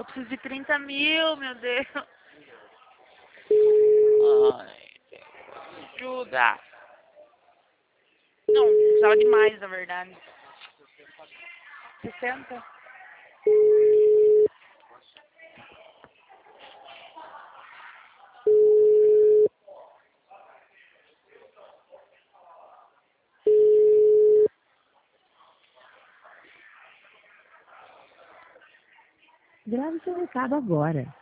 preciso de 30 mil, meu Deus. Ai, ajuda. Não, precisava de mais, na verdade. 60? Grave seu recado agora.